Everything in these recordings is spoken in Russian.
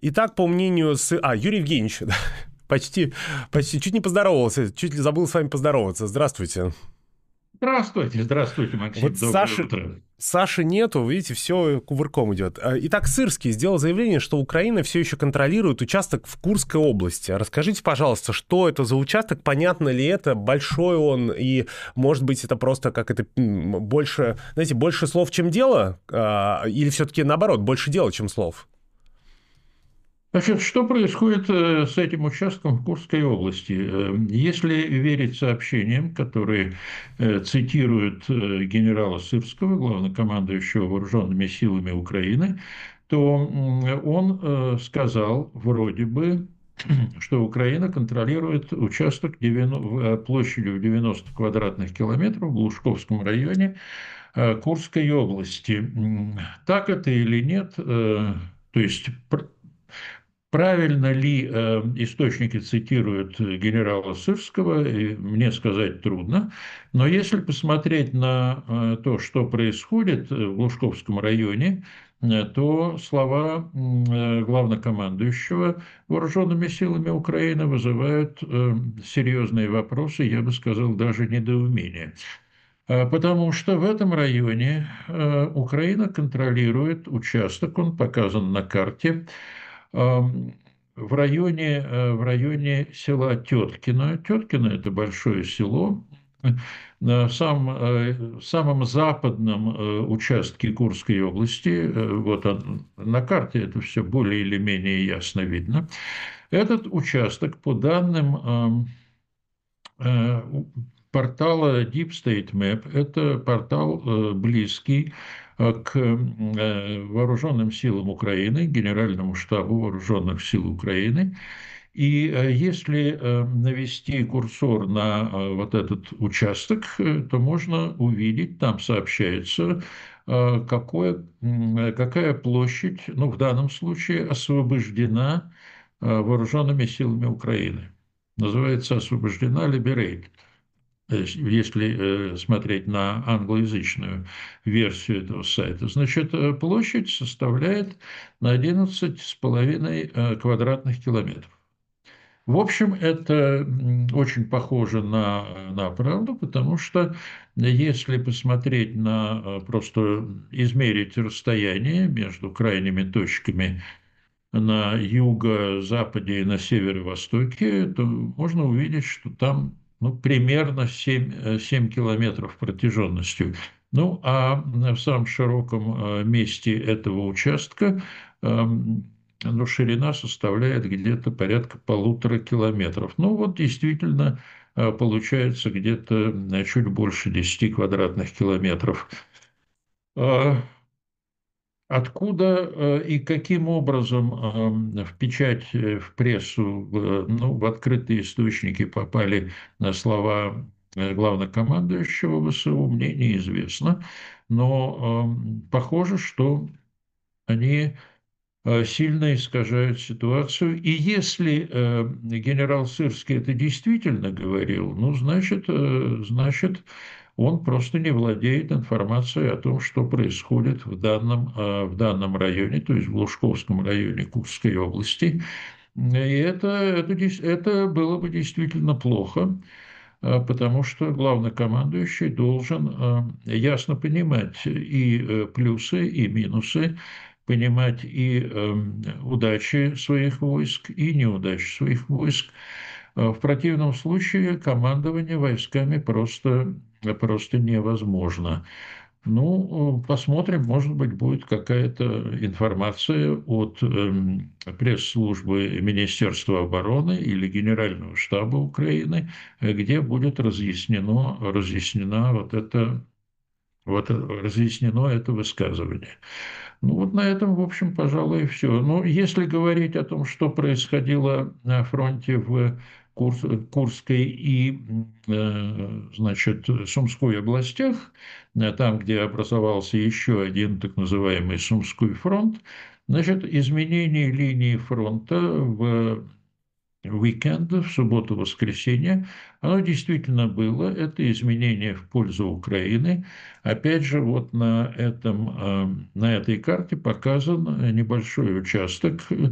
Итак, по мнению Юрий Евгеньевич, да, почти чуть не поздоровался, чуть ли забыл с вами поздороваться. Здравствуйте. Здравствуйте, здравствуйте, Вот Максим, доброе утро. Саши нету, видите, все кувырком идет. Итак, Сырский сделал заявление, что Украина все еще контролирует участок в Курской области. Расскажите, пожалуйста, что это за участок, понятно ли это, большой он, и, может быть, это просто как это больше, знаете, больше слов, чем дело, или все-таки наоборот, больше дела, чем слов? Значит, что происходит с этим участком в Курской области? Если верить сообщениям, которые цитируют генерала Сырского, главнокомандующего вооруженными силами Украины, то он сказал вроде бы, что Украина контролирует участок площадью в 90 квадратных километров в Глушковском районе Курской области. Так это или нет? То есть правильно ли источники цитируют генерала Сырского, мне сказать трудно. Но если посмотреть на то, что происходит в Глушковском районе, то слова главнокомандующего вооруженными силами Украины вызывают серьезные вопросы, я бы сказал, даже недоумение. Потому что в этом районе Украина контролирует участок, он показан на карте, в районе села Теткино. Теткино – это большое село. В самом западном участке Курской области, вот на карте это все более или менее ясно видно. Этот участок, по данным э, портала Deep State Map, это портал близкий к вооруженным силам Украины, Генеральному штабу вооруженных сил Украины. И если навести курсор на вот этот участок, то можно увидеть, там сообщается, какая площадь, ну, в данном случае, освобождена вооруженными силами Украины. Называется освобождена Liberated. Если смотреть на англоязычную версию этого сайта, значит, площадь составляет на 11,5 квадратных километров. В общем, это очень похоже на правду, потому что если посмотреть просто измерить расстояние между крайними точками на юго-западе и на северо-востоке, то можно увидеть, что там примерно 7 километров протяженностью. Ну, а в самом широком месте этого участка ширина составляет где-то порядка 1,5 километров. Ну, вот действительно получается где-то чуть больше 10 квадратных километров. А Откуда и каким образом в печать, в прессу, в открытые источники попали слова главнокомандующего ВСУ, мне неизвестно. Но похоже, что они сильно искажают ситуацию. И если генерал Сырский это действительно говорил, ну, значит, он просто не владеет информацией о том, что происходит в данном районе, то есть в Глушковском районе Курской области. И это было бы действительно плохо, потому что главнокомандующий должен ясно понимать и плюсы, и минусы, понимать и удачи своих войск, и неудачи своих войск. В противном случае командование войсками просто невозможно. Ну, посмотрим, может быть, будет какая-то информация от пресс-службы Министерства обороны или Генерального штаба Украины, где будет разъяснено разъяснено это высказывание. Ну вот на этом, в общем, пожалуй, и все. Но если говорить о том, что происходило на фронте в Курской и, значит, Сумской областях, там, где образовался еще один так называемый Сумской фронт, значит, изменение линии фронта в уикенд, в субботу-воскресенье, оно действительно было, это изменение в пользу Украины. Опять же, вот на этой карте показан небольшой участок,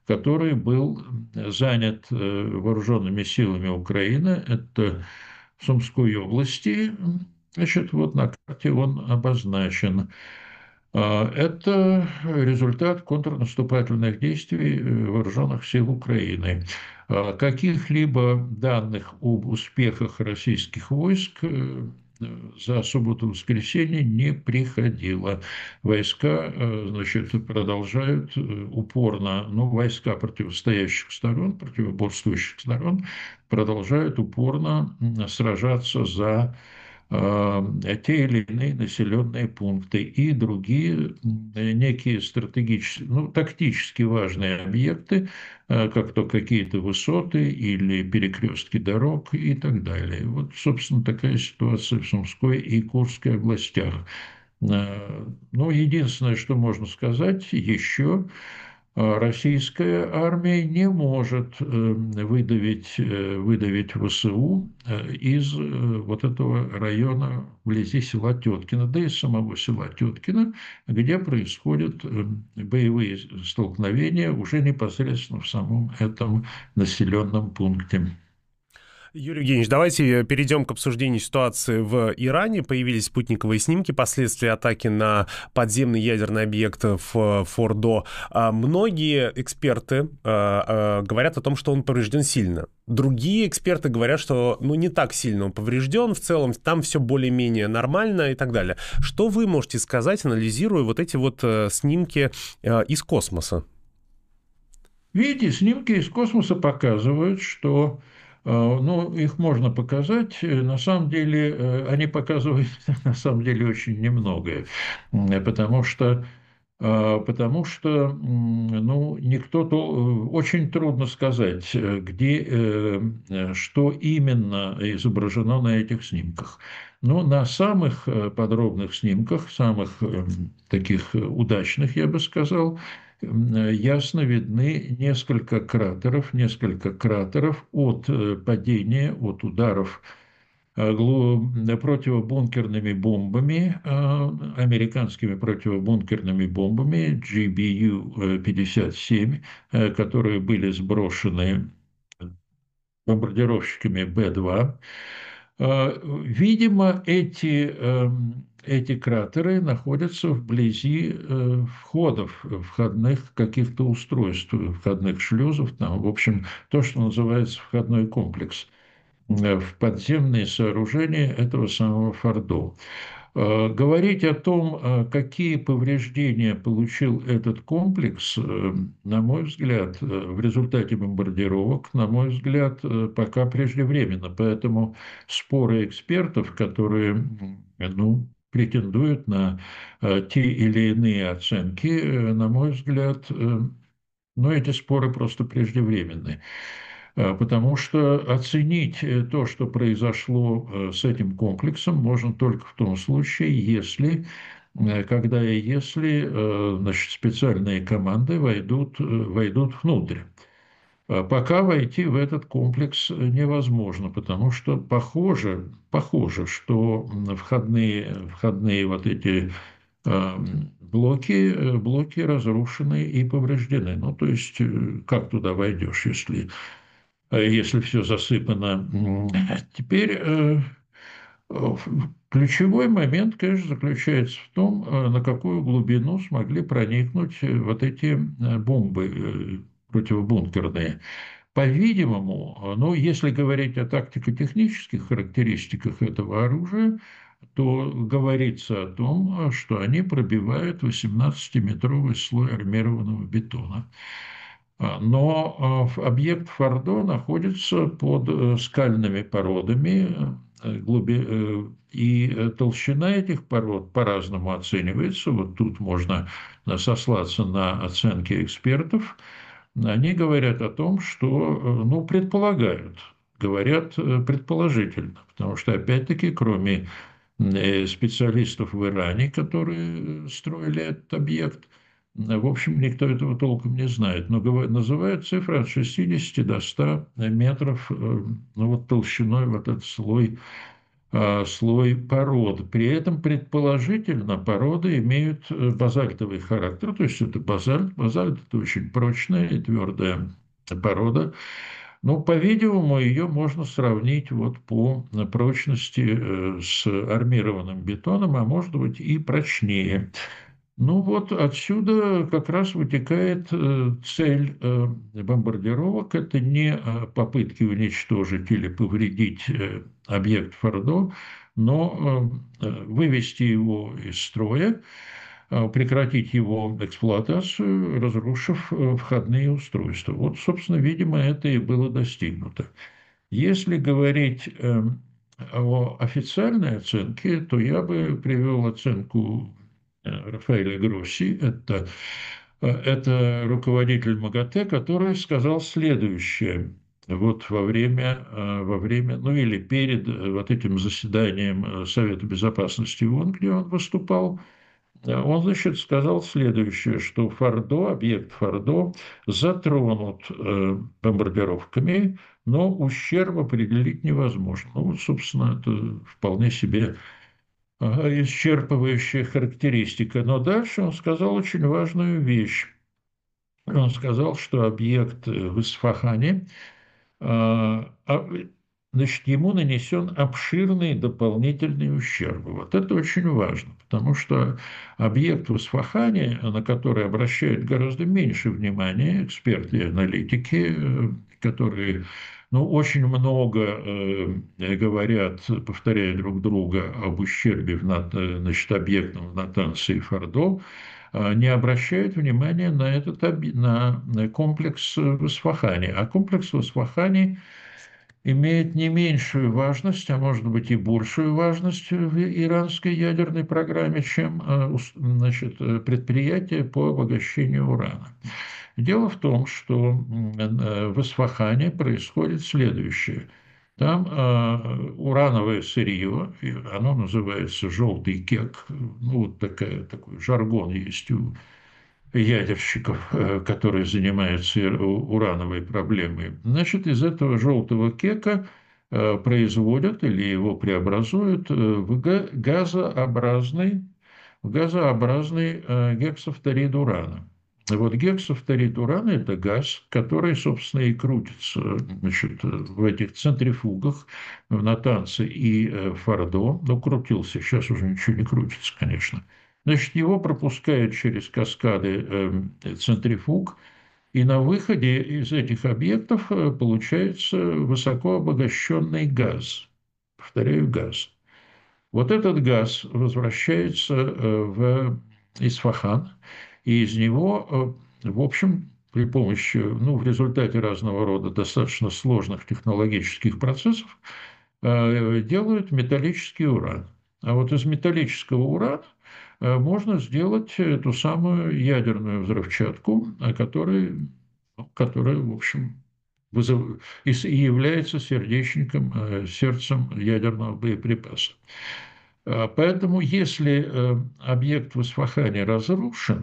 который был занят вооруженными силами Украины. Это в Сумской области. Значит, вот на карте он обозначен. Это результат контрнаступательных действий вооруженных сил Украины. Каких-либо данных об успехах российских войск за субботу-воскресенье не приходило. Войска, значит, продолжают упорно, ну, войска противостоящих сторон, противоборствующих сторон, продолжают упорно сражаться за те или иные населенные пункты и другие некие стратегические, ну, тактически важные объекты, как то какие-то высоты или перекрестки дорог и так далее. Вот, собственно, такая ситуация в Сумской и Курской областях. Ну, единственное, что можно сказать еще, российская армия не может выдавить ВСУ из вот этого района вблизи села Теткино, да и самого села Теткино, где происходят боевые столкновения уже непосредственно в самом этом населенном пункте. Юрий Евгеньевич, давайте перейдем к обсуждению ситуации в Иране. Появились спутниковые снимки последствий атаки на подземный ядерный объект в Фордо. Многие эксперты говорят о том, что он поврежден сильно. Другие эксперты говорят, что не так сильно он поврежден, в целом там все более-менее нормально и так далее. Что вы можете сказать, анализируя вот эти вот снимки из космоса? Видите, снимки из космоса показывают, что ну, их можно показать. На самом деле, они показывают, на самом деле, очень немногое, потому что ну, очень трудно сказать, где, что именно изображено на этих снимках. Но на самых подробных снимках, самых таких удачных, я бы сказал, ясно видны несколько кратеров от падения, от ударов противобункерными бомбами, американскими противобункерными бомбами GBU-57, которые были сброшены бомбардировщиками Б-2. Видимо, эти кратеры находятся вблизи входов, входных каких-то устройств, входных шлюзов, там, в общем, то, что называется входной комплекс в подземные сооружения этого самого Фордо. Говорить о том, какие повреждения получил этот комплекс, на мой взгляд, в результате бомбардировок, на мой взгляд, пока преждевременно. Поэтому споры экспертов, которые ну, претендуют на те или иные оценки, на мой взгляд, ну, эти споры просто преждевременны. Потому что оценить то, что произошло с этим комплексом, можно только в том случае, когда и если значит, специальные команды войдут внутрь. Пока войти в этот комплекс невозможно, потому что похоже, что входные вот эти блоки разрушены и повреждены. Ну, то есть, как туда войдешь, если все засыпано. Теперь ключевой момент, конечно, заключается в том, на какую глубину смогли проникнуть вот эти бомбы противобункерные. По-видимому, ну, если говорить о тактико-технических характеристиках этого оружия, то говорится о том, что они пробивают 18-метровый слой армированного бетона. Но объект Фордо находится под скальными породами, и толщина этих пород по-разному оценивается. Вот тут можно сослаться на оценки экспертов. Они говорят о том, что, ну, говорят предположительно, потому что, опять-таки, кроме специалистов в Иране, которые строили этот объект, в общем, никто этого толком не знает, но называют цифры от 60 до 100 метров, ну вот толщиной вот этот слой слой пород. При этом, предположительно, породы имеют базальтовый характер, то есть это базальт. Базальт – это очень прочная и твердая порода. Но, по-видимому, ее можно сравнить вот по прочности с армированным бетоном, а может быть и прочнее. Ну вот отсюда как раз вытекает цель бомбардировок. Это не попытки уничтожить или повредить объект Фордо, но вывести его из строя, прекратить его эксплуатацию, разрушив входные устройства. Вот, собственно, видимо, это и было достигнуто. Если говорить о официальной оценке, то я бы привел оценку Рафаэля Гросси, это руководитель МАГАТЭ, который сказал следующее. Вот во время, ну или перед вот этим заседанием Совета Безопасности ООН, где он выступал, он, значит, сказал следующее, что объект Фордо затронут бомбардировками, но ущерб определить невозможно. Ну, вот, собственно, это вполне себе исчерпывающая характеристика. Но дальше он сказал очень важную вещь. Он сказал, что объект в Исфахане, значит, ему нанесен обширный дополнительный ущерб. Вот это очень важно, потому что объект в Исфахане, на который обращают гораздо меньше внимания эксперты и аналитики, которые очень много говорят, повторяя друг друга, об ущербе значит, объектам в Натансе и Фордо, не обращают внимания на комплекс в Исфахане. А комплекс в Исфахане имеет не меньшую важность, а может быть и большую важность в иранской ядерной программе, чем значит, предприятие по обогащению урана. Дело в том, что в Исфахане происходит следующее. Там урановое сырье, оно называется желтый кек, ну вот такой жаргон есть у ядерщиков, которые занимаются урановой проблемой. Значит, из этого желтого кека производят или его преобразуют в газообразный гексафторид урана. Вот гексафторид урана – это газ, который, собственно, и крутится, значит, в этих центрифугах в Натанце и Фордо. Ну, крутился, сейчас уже ничего не крутится, конечно. Значит, его пропускают через каскады центрифуг, и на выходе из этих объектов получается высоко обогащенный газ. Повторяю, газ. Вот этот газ возвращается в Исфахан, и из него, в общем, при помощи, в результате разного рода достаточно сложных технологических процессов делают металлический уран. А вот из металлического урана можно сделать ту самую ядерную взрывчатку, которая, в общем, и является сердцем ядерного боеприпаса. Поэтому, если объект в Исфахане разрушен,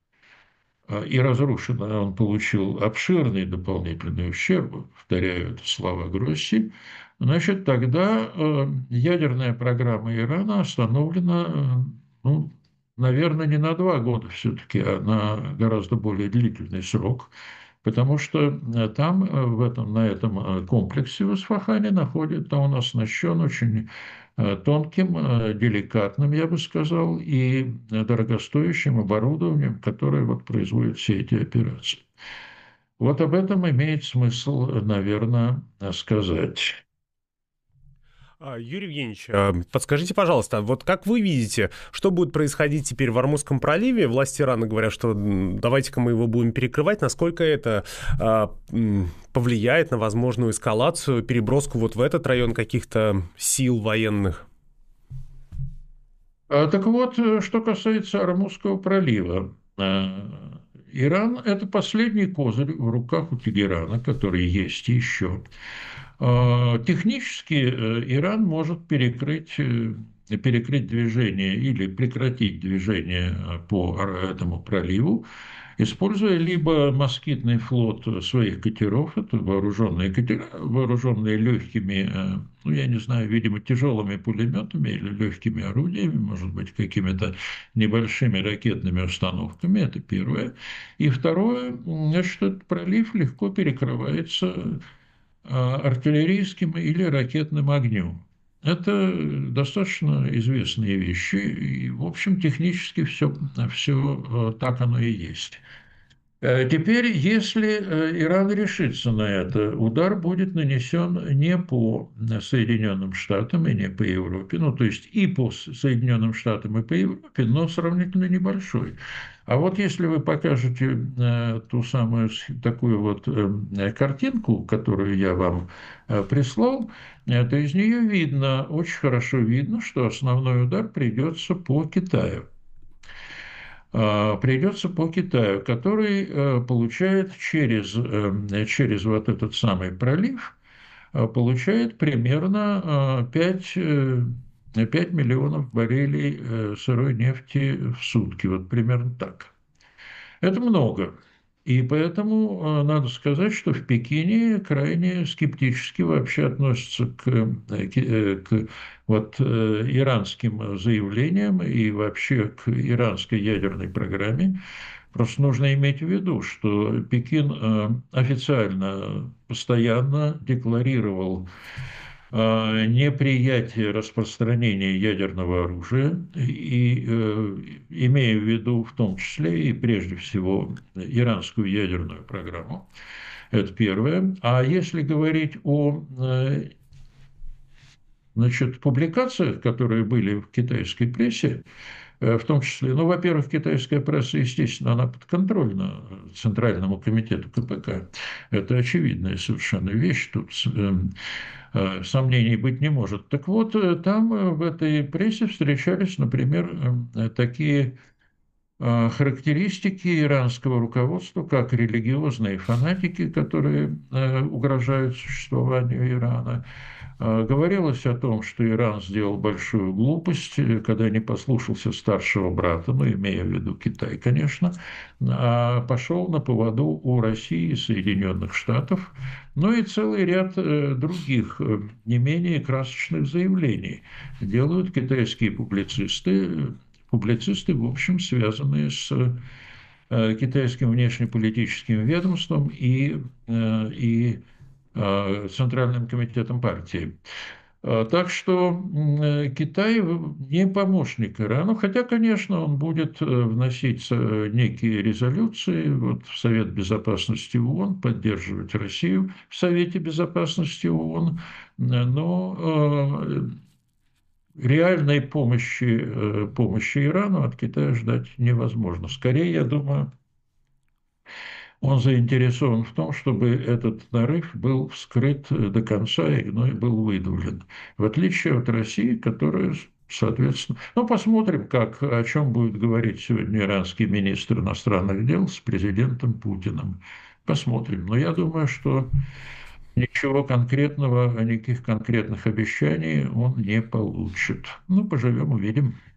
он получил обширный дополнительный ущерб, повторяю, это слова Гросси, значит, тогда ядерная программа Ирана остановлена, наверное, не на 2 года все-таки, а на гораздо более длительный срок, потому что там, на этом комплексе в Исфахане он оснащен очень тонким, деликатным, я бы сказал, и дорогостоящим оборудованием, которое производит все эти операции. Вот об этом имеет смысл, наверное, сказать. Юрий Евгеньевич, подскажите, пожалуйста, вот как вы видите, что будет происходить теперь в Ормузском проливе? Власти Ирана говорят, что давайте-ка мы его будем перекрывать. Насколько это повлияет на возможную эскалацию, переброску в этот район каких-то сил военных? Так вот, что касается Ормузского пролива. Иран – это последний козырь в руках у Тегерана, который есть еще. Технически Иран может перекрыть перекрыть движение или прекратить движение по этому проливу, используя либо москитный флот своих катеров, это вооруженные катера, вооруженные легкими, ну, я не знаю, видимо, тяжелыми пулеметами или легкими орудиями, может быть, какими-то небольшими ракетными установками, это первое. И второе, значит, этот пролив легко перекрывается артиллерийским или ракетным огнем. Это достаточно известные вещи, и, в общем, технически все так оно и есть. Теперь, если Иран решится на это, удар будет нанесен не по Соединенным Штатам и не по Европе, ну, то есть и по Соединенным Штатам, и по Европе, но сравнительно небольшой. А вот если вы покажете ту самую такую вот картинку, которую я вам прислал, то из нее видно, очень хорошо видно, что основной удар придется по Китаю. Придется по Китаю, который получает через вот этот самый пролив, получает примерно 5 миллионов баррелей сырой нефти в сутки, вот примерно так. Это много. И поэтому надо сказать, что в Пекине крайне скептически вообще относятся к вот, иранским заявлениям и вообще к иранской ядерной программе. Просто нужно иметь в виду, что Пекин официально, постоянно декларировал неприятие распространения ядерного оружия, и имея в виду в том числе и прежде всего иранскую ядерную программу. Это первое. А если говорить о значит, публикациях, которые были в китайской прессе, в том числе, ну, во-первых, китайская пресса, естественно, она подконтрольна Центральному комитету КПК. Это очевидная совершенно вещь, тут сомнений быть не может. Так вот, там в этой прессе встречались, например, такие характеристики иранского руководства, как религиозные фанатики, которые угрожают существованию Ирана. Говорилось о том, что Иран сделал большую глупость, когда не послушался старшего брата, ну, имея в виду Китай, конечно, а пошел на поводу у России и Соединенных Штатов, ну и целый ряд других не менее красочных заявлений делают китайские публицисты, в общем, связанные с китайским внешнеполитическим ведомством и Центральным комитетом партии. Так что Китай не помощник Ирану, хотя, конечно, он будет вносить некие резолюции вот, в Совет Безопасности ООН, поддерживать Россию в Совете Безопасности ООН, но реальной помощи Ирану от Китая ждать невозможно. Скорее, я думаю, он заинтересован в том, чтобы этот нарыв был вскрыт до конца и был выдавлен. В отличие от России, которая, соответственно... Ну, посмотрим, о чем будет говорить сегодня иранский министр иностранных дел с президентом Путиным. Посмотрим. Но я думаю, что ничего конкретного, никаких конкретных обещаний он не получит. Ну, поживем, увидим.